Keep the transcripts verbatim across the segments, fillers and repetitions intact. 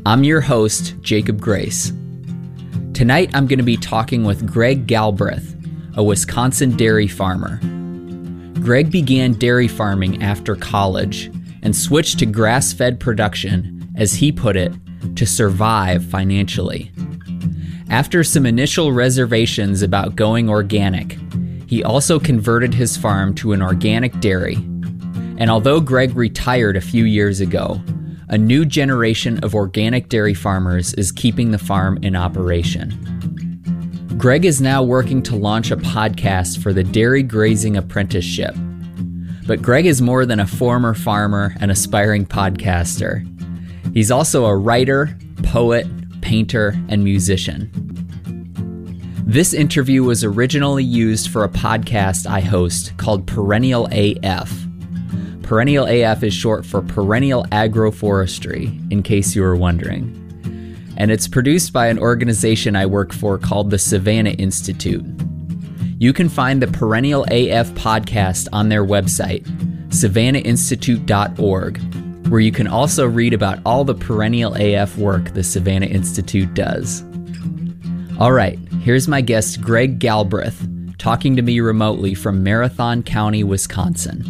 I'm your host, Jacob Grace. Tonight I'm going to be talking with Greg Galbraith, a Wisconsin dairy farmer. Greg began dairy farming after college and switched to grass-fed production, as he put it, to survive financially. After some initial reservations about going organic, he also converted his farm to an organic dairy. And although Greg retired a few years ago, a new generation of organic dairy farmers is keeping the farm in operation. Greg is now working to launch a podcast for the Dairy Grazing Apprenticeship. But Greg is more than a former farmer and aspiring podcaster. He's also a writer, poet, painter, and musician. This interview was originally used for a podcast I host called Perennial A F. Perennial A F is short for Perennial Agroforestry, in case you were wondering. And it's produced by an organization I work for called the Savannah Institute. You can find the Perennial A F podcast on their website, savannah institute dot org, where you can also read about all the Perennial A F work the Savannah Institute does. All right, here's my guest, Greg Galbraith, talking to me remotely from Marathon County, Wisconsin.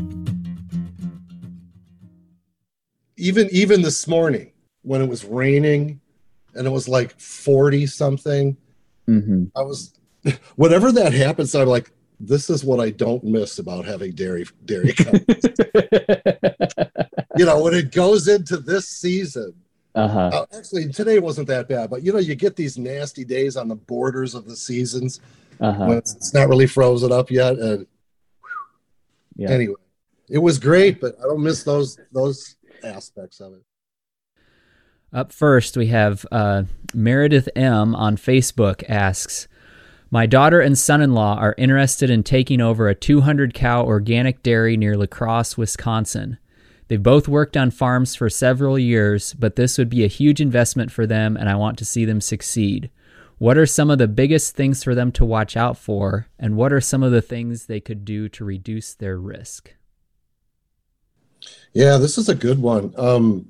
Even even this morning, when it was raining and it was like forty something, mm-hmm. I was, whenever that happens, I'm like, this is what I don't miss about having dairy dairy cows. You know, when it goes into this season, uh-huh. uh, actually today wasn't that bad, but you know, you get these nasty days on the borders of the seasons uh-huh. when it's, it's not really frozen up yet. And yeah. Anyway, it was great, but I don't miss those those. aspects of it. Up first, we have uh, Meredith M. on Facebook asks, my daughter and son-in-law are interested in taking over a two hundred cow organic dairy near La Crosse, Wisconsin. They've both worked on farms for several years, but this would be a huge investment for them, and I want to see them succeed. What are some of the biggest things for them to watch out for, and what are some of the things they could do to reduce their risk? Yeah, this is a good one. Um,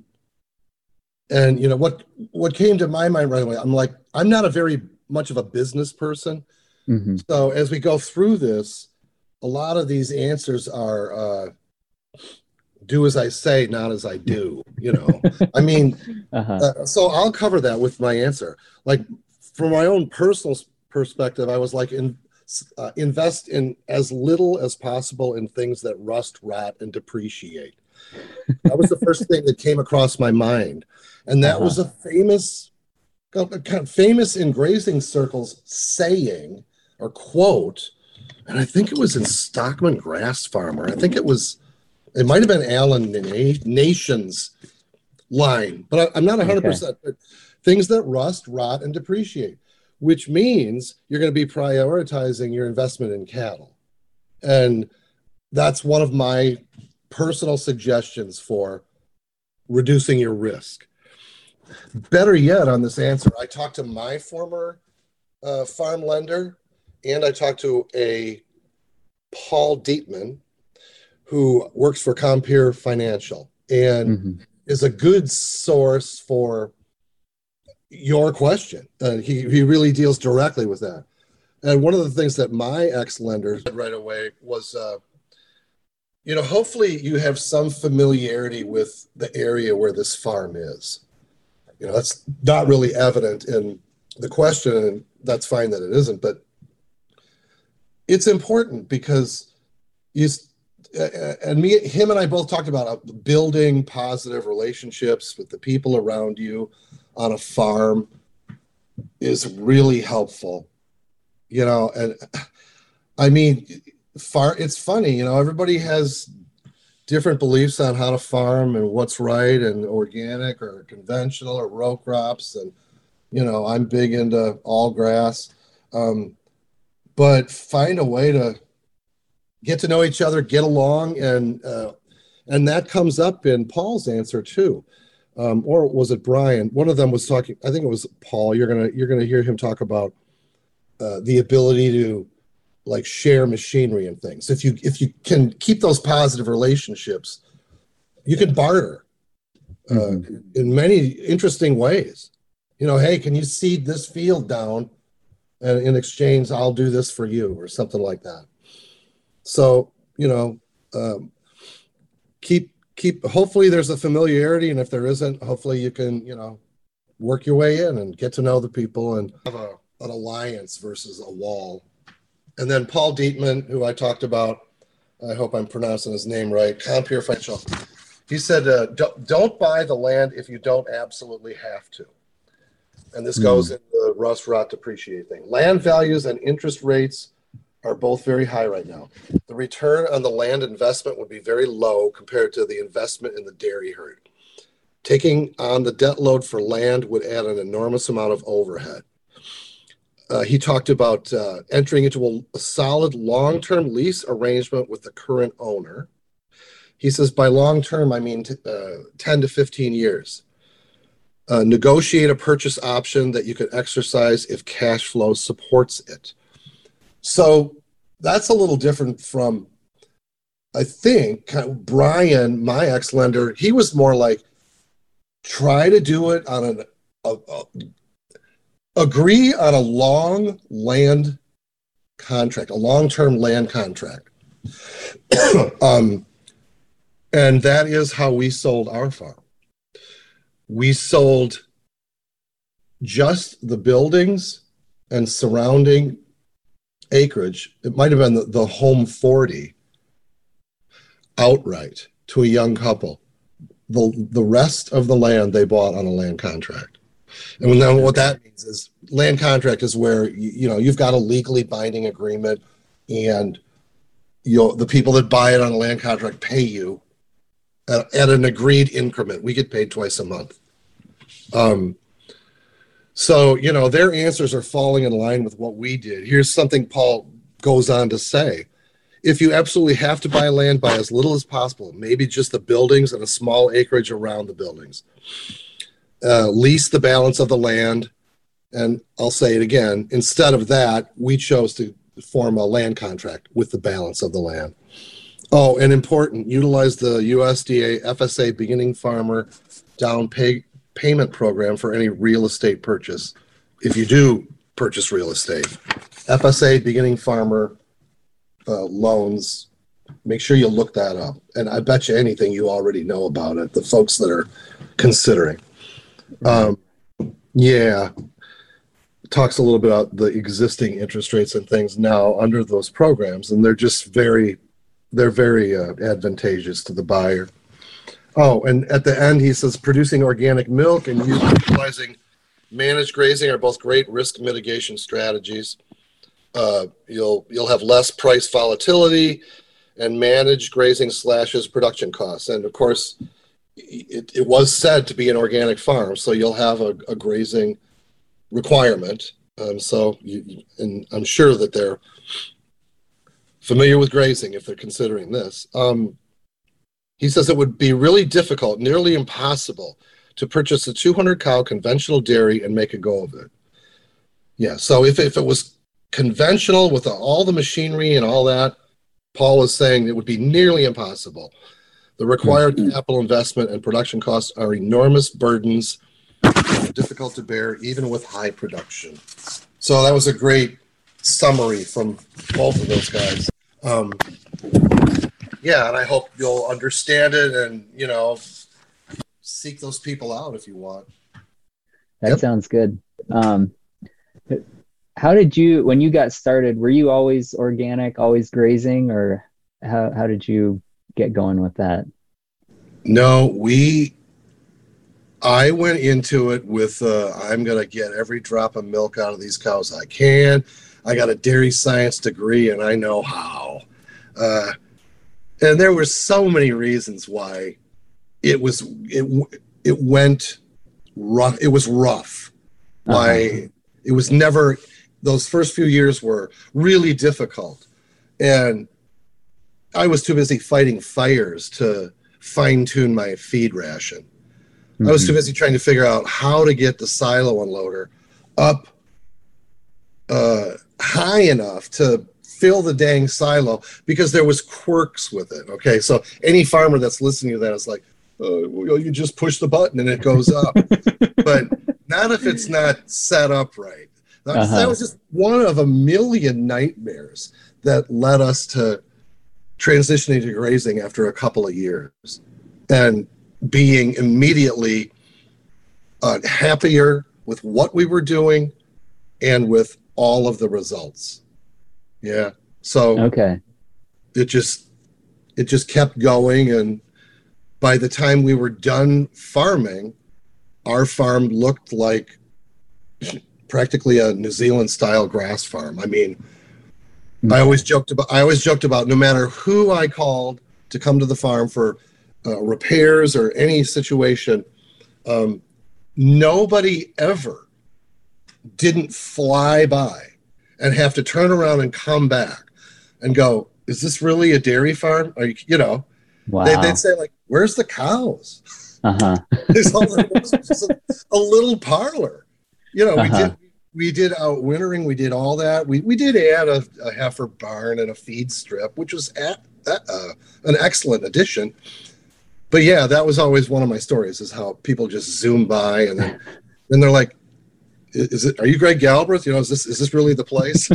and you know what what came to my mind right away, I'm like, I'm not a very much of a business person. Mm-hmm. So as we go through this, a lot of these answers are uh, do as I say, not as I do, you know. I mean, uh-huh. uh, so I'll cover that with my answer. Like from my own personal perspective, I was like, in, uh, invest in as little as possible in things that rust, rot, and depreciate. That was the first thing that came across my mind. And that uh-huh. was a famous, kind of famous in grazing circles saying or quote, and I think it was in Stockman Grass Farmer. I think it was, it might have been Alan Nation's line, but I, I'm not one hundred percent. Okay. But things that rust, rot, and depreciate, which means you're going to be prioritizing your investment in cattle. And that's one of my personal suggestions for reducing your risk. Better yet, on this answer, I talked to my former uh, farm lender, and I talked to a Paul Dietman, who works for Compeer Financial, and mm-hmm. is a good source for your question. Uh, he, he really deals directly with that. And one of the things that my ex-lender said right away was, uh, you know, hopefully you have some familiarity with the area where this farm is. You know, that's not really evident in the question, and that's fine that it isn't, but it's important because you, uh, and me, him and I both talked about building positive relationships with the people around you on a farm is really helpful, you know, and I mean, Far, it's funny, you know, everybody has different beliefs on how to farm and what's right and organic or conventional or row crops. And, you know, I'm big into all grass, um, but find a way to get to know each other, get along. And, uh, and that comes up in Paul's answer too. Um, or was it Brian? One of them was talking, I think it was Paul. You're going to, you're going to hear him talk about uh, the ability to like share machinery and things. If you if you can keep those positive relationships, you can barter. uh, mm-hmm. in many interesting ways. You know, hey, can you seed this field down? And in exchange, I'll do this for you, or something like that. So, you know, um, keep keep. Hopefully, there's a familiarity, and if there isn't, hopefully you can, you know, work your way in and get to know the people and have a, an alliance versus a wall. And then Paul Dietman, who I talked about, I hope I'm pronouncing his name right, Compeer Financial. He said, uh, don't, don't buy the land if you don't absolutely have to. And this goes mm. in the Russ Rot depreciate thing. Land values and interest rates are both very high right now. The return on the land investment would be very low compared to the investment in the dairy herd. Taking on the debt load for land would add an enormous amount of overhead. Uh, he talked about uh, entering into a, a solid long-term lease arrangement with the current owner. He says, by long-term, I mean t- uh, ten to fifteen years. Uh, negotiate a purchase option that you can exercise if cash flow supports it. So that's a little different from, I think, kind of Brian, my ex-lender, he was more like, try to do it on an, a, a, agree on a long land contract, a long-term land contract. um, and that is how we sold our farm. We sold just the buildings and surrounding acreage. It might have been the, the home forty outright to a young couple. The, the rest of the land they bought on a land contract. And then what that means is land contract is where, you, you know, you've got a legally binding agreement and you the people that buy it on a land contract pay you at, at an agreed increment. We get paid twice a month. Um, so, you know, their answers are falling in line with what we did. Here's something Paul goes on to say. If you absolutely have to buy land, buy as little as possible, maybe just the buildings and a small acreage around the buildings. Uh, lease the balance of the land. And I'll say it again, instead of that, we chose to form a land contract with the balance of the land. Oh, and important, utilize the U S D A F S A Beginning Farmer Down pay, Payment Program for any real estate purchase. If you do purchase real estate, F S A Beginning Farmer uh, loans, make sure you look that up. And I bet you anything you already know about it, the folks that are considering. Um, yeah, talks a little bit about the existing interest rates and things now under those programs, and they're just very, they're very uh, advantageous to the buyer. Oh, and at the end he says producing organic milk and utilizing managed grazing are both great risk mitigation strategies. Uh, you'll you'll have less price volatility, and managed grazing slashes production costs. And of course, it, it was said to be an organic farm, so you'll have a, a grazing requirement. Um, so, you, and I'm sure that they're familiar with grazing if they're considering this. Um, he says it would be really difficult, nearly impossible, to purchase a two hundred cow conventional dairy and make a go of it. Yeah, so if, if it was conventional with all the machinery and all that, Paul is saying it would be nearly impossible. The required mm-hmm. capital investment and production costs are enormous burdens, difficult to bear even with high production. So that was a great summary from both of those guys. Um, yeah, and I hope you'll understand it and, you know, seek those people out if you want. That yep. sounds good. Um, how did you, when you got started, were you always organic, always grazing, or how, how did you get going with that? No, we, I went into it with, uh, I'm going to get every drop of milk out of these cows I can. I got a dairy science degree and I know how. Uh, and there were so many reasons why it was, it, it went rough. It was rough. Uh-huh. Why it was never, those first few years were really difficult. And I was too busy fighting fires to fine tune my feed ration. Mm-hmm. I was too busy trying to figure out how to get the silo unloader up uh, high enough to fill the dang silo, because there was quirks with it. Okay, so any farmer that's listening to that is like, uh, well, you just push the button and it goes up. But not if it's not set up right. That, uh-huh. that was just one of a million nightmares that led us to transitioning to grazing after a couple of years and being immediately uh, happier with what we were doing and with all of the results. Yeah. So okay. it just, it just kept going. And by the time we were done farming, our farm looked like practically a New Zealand style grass farm. I mean, okay. I always joked about, I always joked about no matter who I called to come to the farm for uh, repairs or any situation, um, nobody ever didn't fly by and have to turn around and come back and go, is this really a dairy farm? Are you, you know, wow. they, they'd say like, where's the cows? Uh-huh. There's all, it was just a, a little parlor. You know, uh-huh. we did we did out wintering, we did all that. We we did add a, a heifer barn and a feed strip, which was at, uh, an excellent addition. But yeah, that was always one of my stories, is how people just zoom by and then then they're like, "Is it? Are you Greg Galbreath? You know, is this is this really the place?"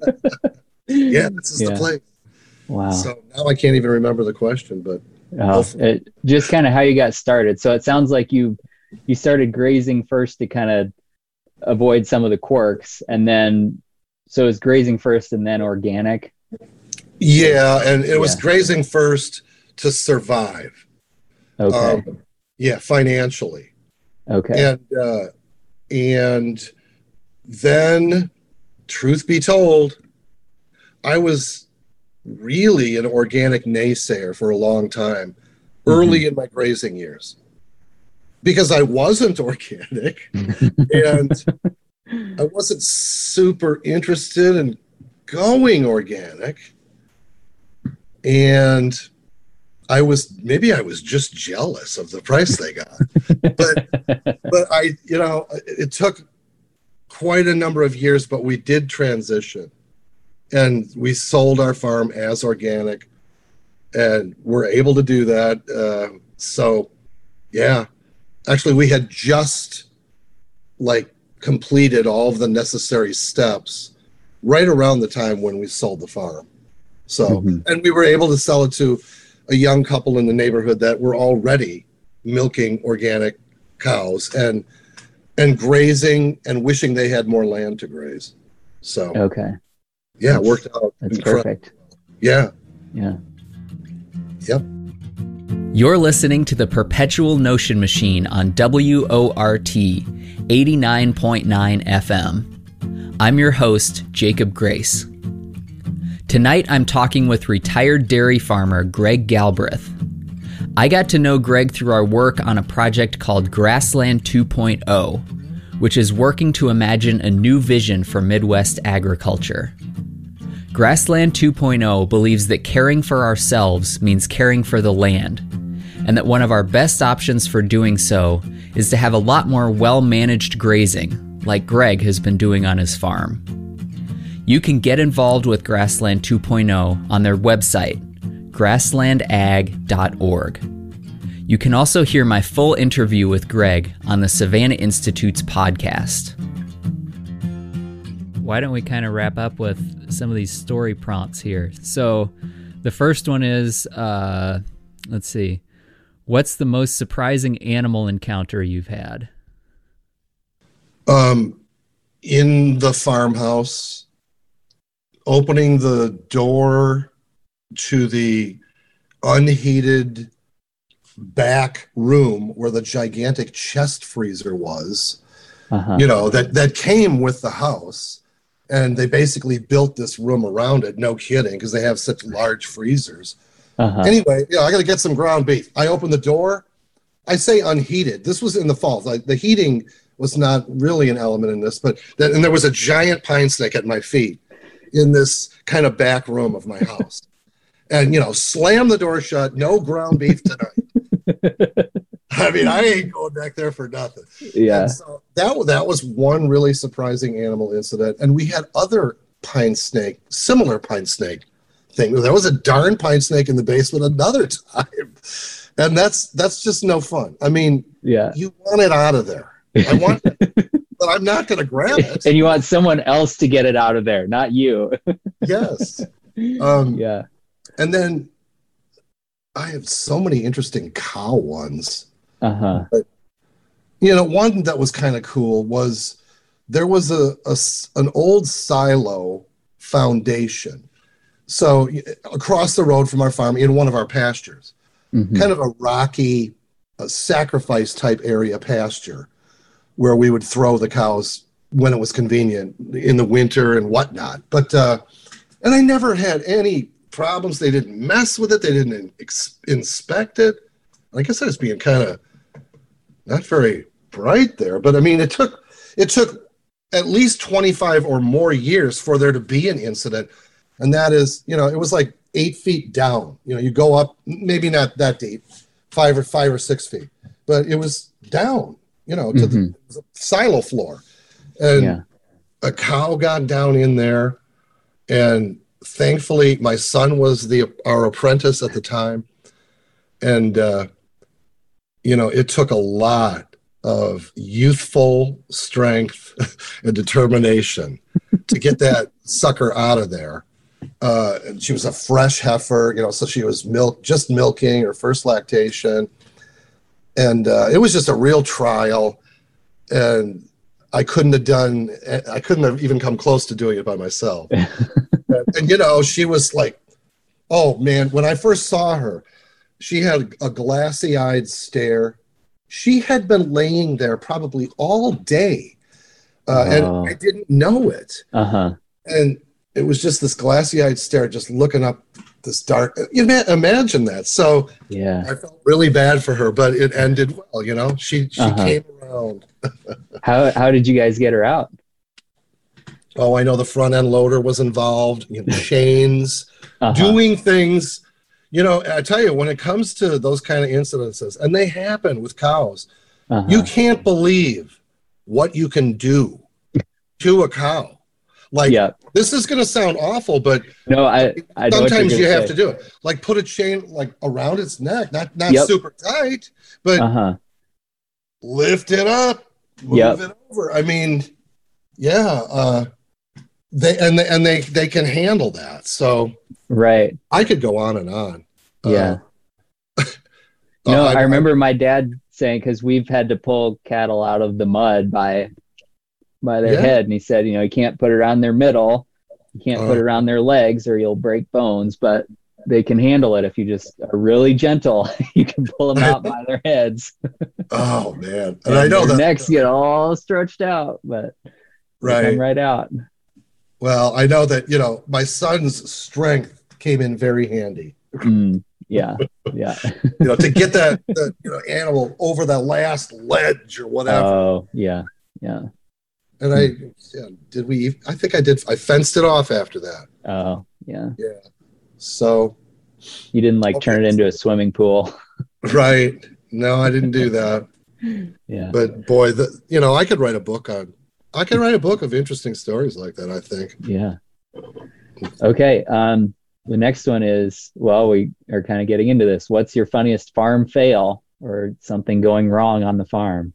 Yeah, this is yeah. the place. Wow. So now I can't even remember the question, but oh, it, just kind of how you got started. So it sounds like you you started grazing first to kind of avoid some of the quirks, and then so it's grazing first and then organic. Yeah, and it was yeah. grazing first to survive. Okay. Um, yeah, financially. Okay. And uh, and then, truth be told, I was really an organic naysayer for a long time, early mm-hmm. in my grazing years, because I wasn't organic and I wasn't super interested in going organic. And I was, maybe I was just jealous of the price they got. but, but I, you know, it took quite a number of years, but we did transition. And we sold our farm as organic, and we're able to do that. Uh, so, yeah, actually, we had just like completed all of the necessary steps right around the time when we sold the farm. So, mm-hmm. and we were able to sell it to a young couple in the neighborhood that were already milking organic cows and and grazing and wishing they had more land to graze. So, okay. Yeah, that's, it worked out. That's incredible. Perfect. Yeah. Yeah. Yep. You're listening to the Perpetual Notion Machine on W O R T eighty-nine point nine F M. I'm your host, Jacob Grace. Tonight I'm talking with retired dairy farmer Greg Galbreath. I got to know Greg through our work on a project called Grassland two point oh, which is working to imagine a new vision for Midwest agriculture. Grassland two point oh believes that caring for ourselves means caring for the land, and that one of our best options for doing so is to have a lot more well-managed grazing, like Greg has been doing on his farm. You can get involved with Grassland two point oh on their website, grassland ag dot org. You can also hear my full interview with Greg on the Savannah Institute's podcast. Why don't we kind of wrap up with some of these story prompts here? So the first one is, uh, let's see, what's the most surprising animal encounter you've had? Um, in the farmhouse, opening the door to the unheated back room where the gigantic chest freezer was, uh-huh. you know, that, that came with the house. And they basically built this room around it. No kidding, because they have such large freezers. Uh-huh. Anyway, you know, I got to get some ground beef. I opened the door. I say unheated. This was in the fall. Like, the heating was not really an element in this, but that, and there was a giant pine snake at my feet in this kind of back room of my house. And, you know, slam the door shut. No ground beef tonight. I mean, I ain't going back there for nothing. Yeah. And so that, that was one really surprising animal incident. And we had other pine snake, similar pine snake thing. There was a darn pine snake in the basement another time. And that's that's just no fun. I mean, yeah, you want it out of there. I want it, but I'm not going to grab it. And you want someone else to get it out of there, not you. Yes. Um, yeah. And then I have so many interesting cow ones. Uh-huh. But, you know, one that was kind of cool was there was a, a an old silo foundation. So across the road from our farm in one of our pastures, mm-hmm. kind of a rocky a sacrifice type area pasture where we would throw the cows when it was convenient in the winter and whatnot. But, uh, and I never had any problems. They didn't mess with it. They didn't ex- inspect it. I guess I was being kind of not very bright there, but I mean, it took, it took at least twenty-five or more years for there to be an incident. And that is, you know, it was like eight feet down. You know, you go up, maybe not that deep, five or five or six feet, but it was down, you know, to mm-hmm. the silo floor. And yeah. a cow got down in there. And thankfully, my son was the our apprentice at the time. And, uh, you know, it took a lot of youthful strength and determination to get that sucker out of there. Uh, and she was a fresh heifer, you know, so she was milk, just milking her first lactation. And uh, it was just a real trial. And I couldn't have done, I couldn't have even come close to doing it by myself. and, and, you know, she was like, oh man, when I first saw her, she had a glassy eyed stare. She had been laying there probably all day. Uh, oh. And I didn't know it. Uh-huh. And it was just this glassy-eyed stare, just looking up this dark. You know, imagine that. So yeah, I felt really bad for her, but it ended well. You know, she she uh-huh. came around. how how did you guys get her out? Oh, I know the front end loader was involved. You know, chains, uh-huh. doing things. You know, I tell you, when it comes to those kind of incidences, and they happen with cows, uh-huh. you can't believe what you can do to a cow. Like, yeah. this is going to sound awful, but no, I, I sometimes you have say. to do it. Like put a chain like around its neck, not not yep. super tight, but uh-huh. lift it up, move yep. it over. I mean, yeah, uh, they and they, and they they can handle that. So right, I could go on and on. Yeah. Uh, no, I, I remember I, my dad saying, because we've had to pull cattle out of the mud by. by their yeah. head, and he said, you know, you can't put it around their middle, you can't uh, put it around their legs or you'll break bones, but they can handle it if you just are really gentle. You can pull them out by their heads. Oh man. And, and I know their that necks get all stretched out, but right. they come right out. Well, I know that, you know, my son's strength came in very handy. Mm, yeah. Yeah. You know, to get that, that you know animal over that last ledge or whatever. Oh yeah. Yeah. And I, yeah, did we, I think I did, I fenced it off after that. Oh, yeah. Yeah. So. You didn't like okay. turn it into a swimming pool. Right. No, I didn't do that. Yeah. But boy, the, you know, I could write a book on, I could write a book of interesting stories like that, I think. Yeah. Okay. Um, the next one is, well, we are kind of getting into this. What's your funniest farm fail or something going wrong on the farm?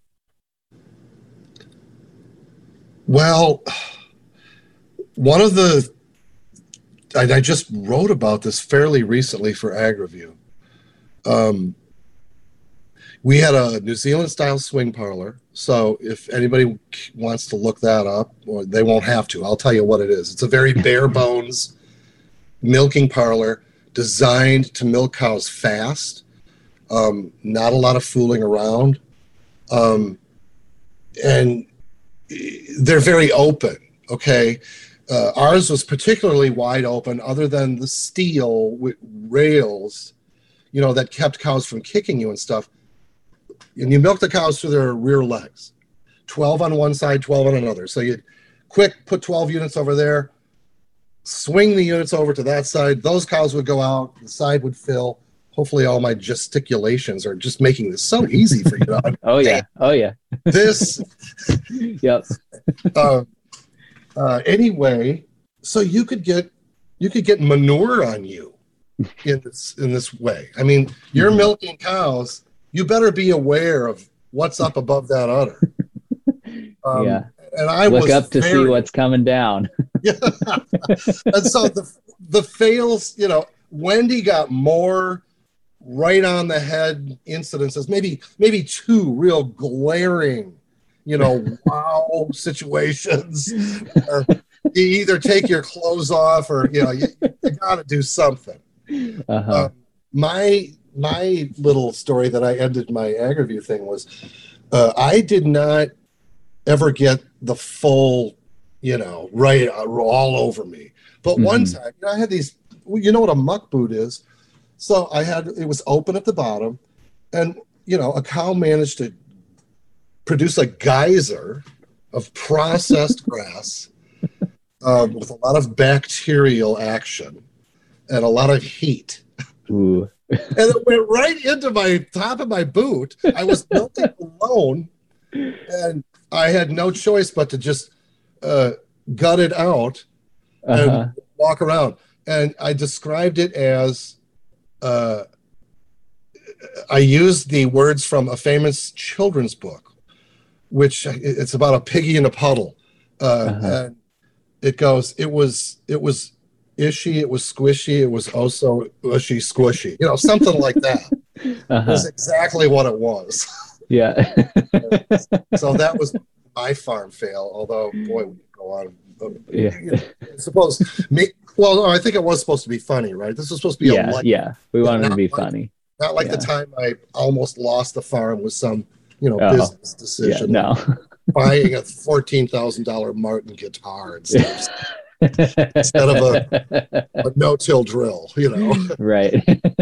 Well, one of the, I, I just wrote about this fairly recently for AgriView. Um, we had a New Zealand style swing parlor. So if anybody wants to look that up, or they won't have to, I'll tell you what it is. It's a very bare bones milking parlor designed to milk cows fast. Um, not a lot of fooling around. Um, and they're very open, okay? Uh, ours was particularly wide open, other than the steel with rails, you know, that kept cows from kicking you and stuff. And you milk the cows through their rear legs, twelve on one side, twelve on another. So you quick put twelve units over there, swing the units over to that side. Those cows would go out, the side would fill. Hopefully all my gesticulations are just making this so easy for you. Oh, yeah. Oh, yeah. This. Yep. uh, uh, anyway, so you could get you could get manure on you in this in this way. I mean, you're mm-hmm. milking cows. You better be aware of what's up above that udder. Um, yeah, and I look was up to very, see what's coming down. Yeah, and so the the fails. You know, Wendy got more right on the head incidences. Maybe maybe two real glaring, you know, wow situations. Or you either take your clothes off, or you know, you, you got to do something. Uh-huh. Uh, my my little story that I ended my AgriView thing was, uh, I did not ever get the full, you know, right all over me. But mm-hmm. one time, you know, I had these. You know what a muck boot is? So I had it was open at the bottom, and you know, a cow managed to produce a geyser of processed grass um, with a lot of bacterial action and a lot of heat. Ooh. And it went right into my top of my boot. I was milking alone, and I had no choice but to just uh, gut it out and uh-huh. walk around. And I described it as, uh, I used the words from a famous children's book, which it's about a piggy in a puddle. Uh, uh-huh. And it goes, it was, it was ishy, it was squishy, it was also ushy, squishy, you know, something like that. Uh-huh. It was exactly what it was. Yeah. So that was my farm fail, although, boy, we could go on. Yeah. You know, I suppose, me, well, no, I think it was supposed to be funny, right? This was supposed to be yeah, a light, yeah. We wanted to be like, funny. Not like yeah. the time I almost lost the farm with some, you know, oh, business decision. Yeah, no. Buying a fourteen thousand dollars Martin guitar and stuff. Instead of a, a no-till drill, you know. Right.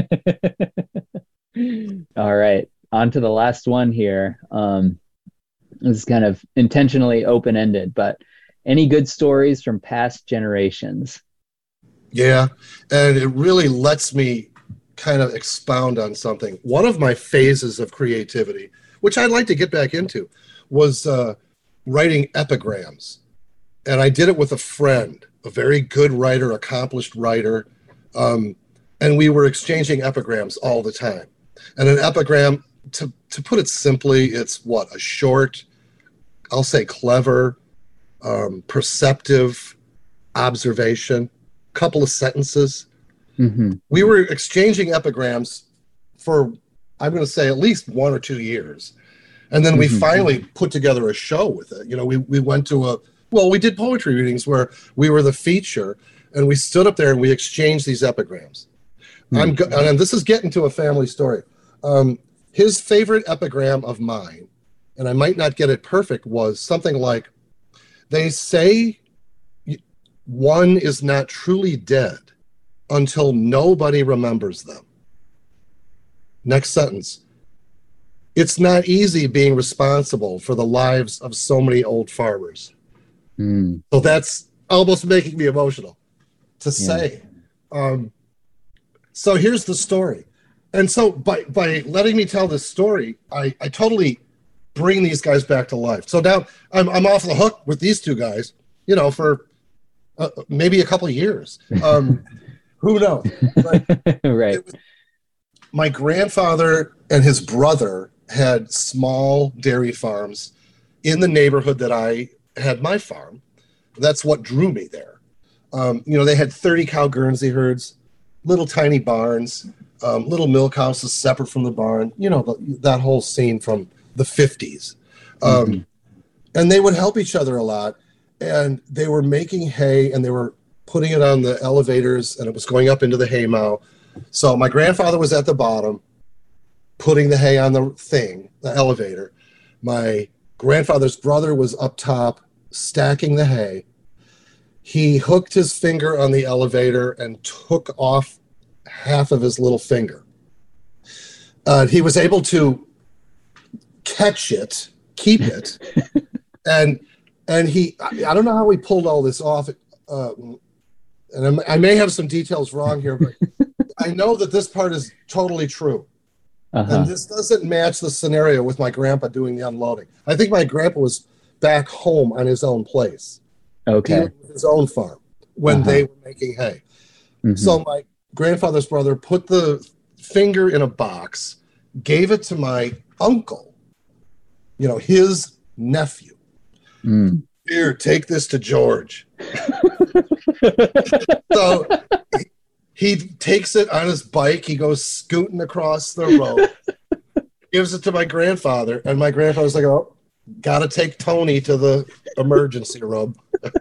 All right. On to the last one here. Um, this is kind of intentionally open-ended, but any good stories from past generations? Yeah, and it really lets me kind of expound on something. One of my phases of creativity, which I'd like to get back into, was uh, writing epigrams. And I did it with a friend, a very good writer, accomplished writer. Um, and we were exchanging epigrams all the time. And an epigram, to, to put it simply, it's what? A short, I'll say clever, um, perceptive observation, couple of sentences. Mm-hmm. We were exchanging epigrams for, I'm going to say, at least one or two years. And then we mm-hmm. finally put together a show with it. You know, we, we went to a, well, we did poetry readings where we were the feature, and we stood up there and we exchanged these epigrams. Mm-hmm. I'm go- and this is getting to a family story. Um, his favorite epigram of mine, and I might not get it perfect, was something like, they say one is not truly dead until nobody remembers them. Next sentence. It's not easy being responsible for the lives of so many old farmers. Mm. So that's almost making me emotional to say. Yeah. Um, so here's the story. And so by, by letting me tell this story, I, I totally bring these guys back to life. So now I'm, I'm off the hook with these two guys, you know, for uh, maybe a couple of years. Um, who knows? But right. Was, my grandfather and his brother had small dairy farms in the neighborhood that I had my farm. That's what drew me there. Um, you know, they had thirty cow Guernsey herds, little tiny barns, um, little milk houses separate from the barn, you know, the, that whole scene from the fifties. Um, mm-hmm. And they would help each other a lot. And they were making hay and they were putting it on the elevators and it was going up into the hay mow. So my grandfather was at the bottom, putting the hay on the thing, the elevator. My grandfather's brother was up top, stacking the hay. He hooked his finger on the elevator and took off half of his little finger. Uh, he was able to catch it, keep it, and and he, I, I don't know how he pulled all this off, uh, and I'm, I may have some details wrong here, but I know that this part is totally true. Uh-huh. And this doesn't match the scenario with my grandpa doing the unloading. I think my grandpa was back home on his own place. Okay. With his own farm when uh-huh. they were making hay. Mm-hmm. So my grandfather's brother put the finger in a box, gave it to my uncle, you know, his nephew. Mm. Here, take this to George. So he, he takes it on his bike. He goes scooting across the road, gives it to my grandfather, and my grandfather's like, oh, gotta take Tony to the emergency room.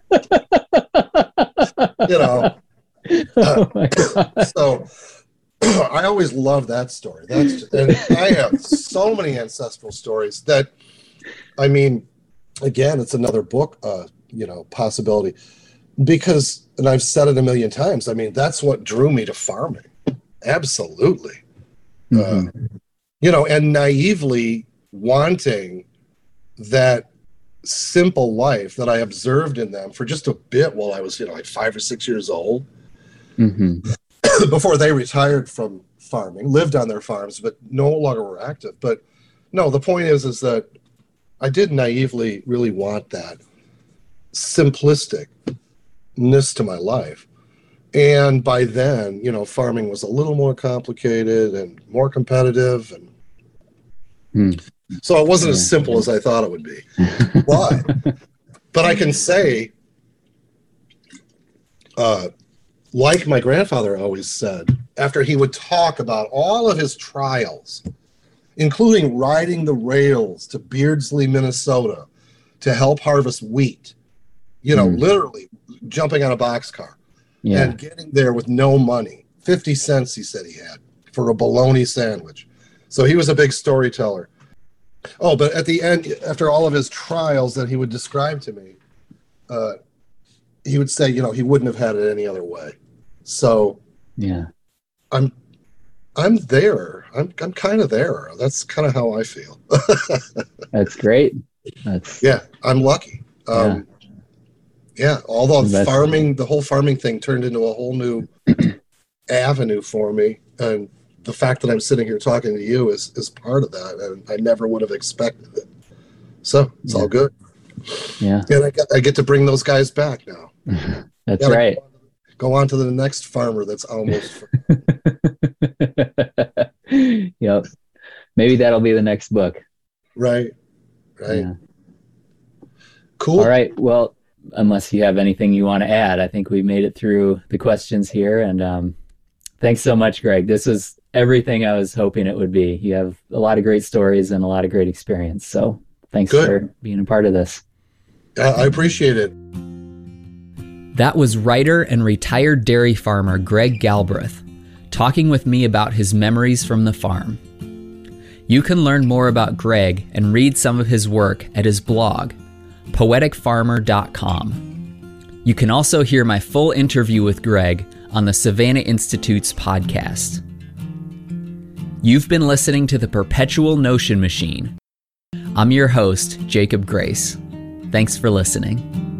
You know. Uh, oh so I always love that story. That's and I have so many ancestral stories that, I mean, again, it's another book, uh, you know, possibility, because, and I've said it a million times, I mean, that's what drew me to farming. Absolutely. Mm-hmm. Uh, you know, and naively wanting that simple life that I observed in them for just a bit while I was, you know, like five or six years old, mm-hmm. before they retired from farming, lived on their farms, but no longer were active. But no, the point is, is that I did naively really want that simplisticness to my life. And by then, you know, farming was a little more complicated and more competitive. And hmm. so it wasn't as simple as I thought it would be. Why? But I can say, uh, like my grandfather always said, after he would talk about all of his trials, including riding the rails to Beardsley, Minnesota, to help harvest wheat, you know, mm. literally jumping on a boxcar yeah. and getting there with no money. fifty cents, he said he had, for a bologna sandwich. So he was a big storyteller. Oh, but at the end, after all of his trials that he would describe to me, uh, he would say, you know, he wouldn't have had it any other way. So yeah, I'm I'm there. I'm I'm kind of there. That's kind of how I feel. That's great. That's yeah. I'm lucky. Um, yeah. yeah. Although That's... farming, the whole farming thing turned into a whole new avenue for me, and the fact that I'm sitting here talking to you is is part of that, and I never would have expected it. So it's yeah. all good. Yeah. And I get I get to bring those guys back now. That's right. Go on, go on to the next farmer that's almost. Yep. Maybe that'll be the next book. Right. Right. Yeah. Cool. All right. Well, unless you have anything you want to add, I think we made it through the questions here. And um, thanks so much, Greg. This was everything I was hoping it would be. You have a lot of great stories and a lot of great experience. So thanks Good. for being a part of this. Uh, I appreciate it. That was writer and retired dairy farmer Greg Galbraith talking with me about his memories from the farm. You can learn more about Greg and read some of his work at his blog, poetic farmer dot com. You can also hear my full interview with Greg on the Savannah Institute's podcast. You've been listening to the Perpetual Notion Machine. I'm your host, Jacob Grace. Thanks for listening.